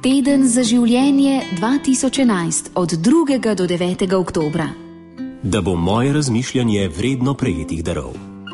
Teden za življenje 2011 od 2. do 9. oktobra. Da bo moje razmišljanje vredno prejetih darov.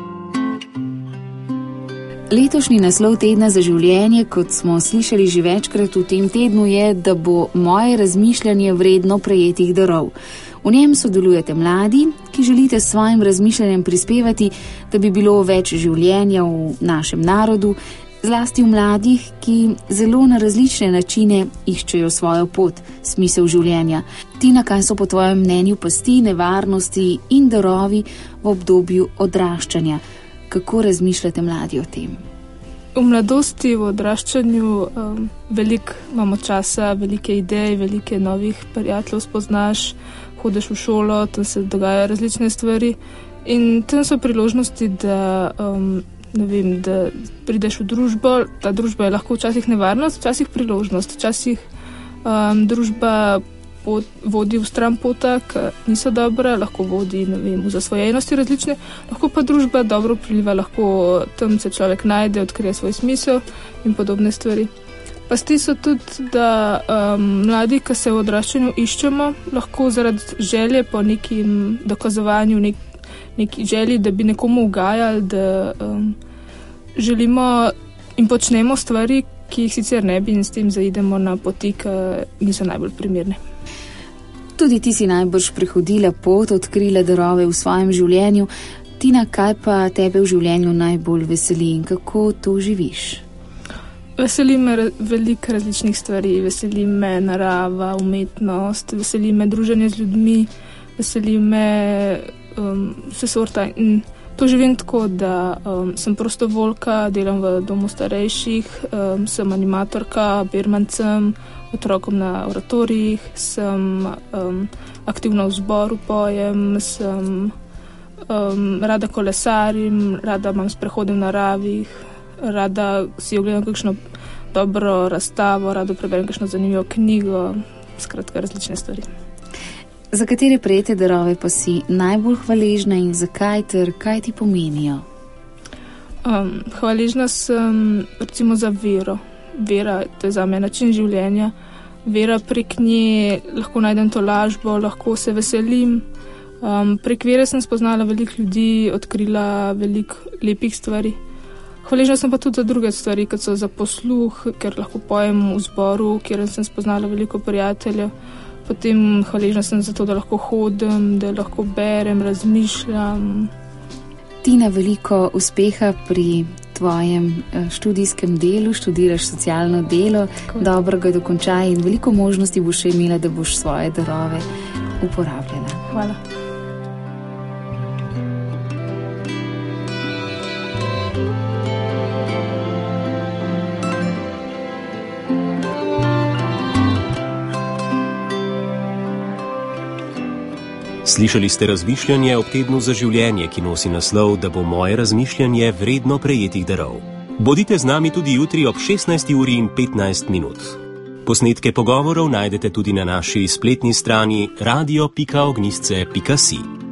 Letošnji naslov Tedna za življenje, kot smo slišali že večkrat v tem tednu, je, da bo moje razmišljanje vredno prejetih darov. V njem sodelujete mladi, ki želite s svojim razmišljanjem prispevati, da bi bilo več življenja v našem narodu, zlasti v mladih, ki zelo na različne načine iščejo svojo pot, smisel življenja. Tina, kaj so po tvojem mnenju pasti, nevarnosti in darovi v obdobju odraščanja? Kako razmišljate mladi o tem? V mladosti, v odraščanju veliko imamo časa, velike ideje, velike novih prijateljev spoznaš, hodiš v šolo, tam se dogajajo različne stvari in tam so priložnosti, da prideš v družbo. Ta družba je lahko včasih nevarnost, včasih priložnost, včasih družba vodi v stran pota, ki niso dobra, lahko vodi v zasvojenosti različne, lahko pa družba dobro priliva, lahko tam se človek najde, odkrije svoj smisel in podobne stvari. Pasti so tudi, da mladi, ki se v odraščanju iščemo, lahko zaradi želje po nekim dokazovanju, neki želji, da bi nekomu ugajali, da želimo in počnemo stvari, ki jih sicer ne bi, in s tem zaidemo na poti, ki niso najbolj primerne. Tudi ti si najbrž prehodila pot, odkrila darove v svojem življenju. Tina, kaj pa tebe v življenju najbolj veseli in kako to živiš? Veseli me veliko različnih stvari, veseli me narava, umetnost, veseli me druženje z ljudmi, veseli me vse sorta. In to živim tako, da sem prostovoljka, delam v domu starejših, sem animatorka, bermancem, otrokom na oratorijih, sem aktivna v zboru, pojem, sem rada kolesarim, rada imam sprehode v naravi, rada si ogledam kakšno dobro razstavo, rada preberem kakšno zanimivo knjigo, skratka različne stvari. Za katere prejete darove pa si najbolj hvaležna in zakaj ter kaj ti pomenijo? Hvaležna sem recimo za vero. Vera, to je za me način življenja. Vera, prek nje lahko najdem to lažbo, lahko se veselim. Prek vere sem spoznala veliko ljudi, odkrila veliko lepih stvari. Hvaležna sem pa tudi za druge stvari, kot so za posluh, ker lahko pojem v zboru, kjer sem spoznala veliko prijateljev. Potem hvaležna sem za to, da lahko hodim, da lahko berem, razmišljam. Tina, veliko uspeha pri tvojem študijskem delu, študiraš socialno delo, dobro ga dokončaj in veliko možnosti boš še imela, da boš svoje darove uporabljala. Hvala. Slišali ste razmišljanje ob Tednu za življenje, ki nosi naslov, da bo moje razmišljanje vredno prejetih darov. Bodite z nami tudi jutri ob 16:15. Posnetke pogovorov najdete tudi na naši spletni strani radio.ognjisce.si.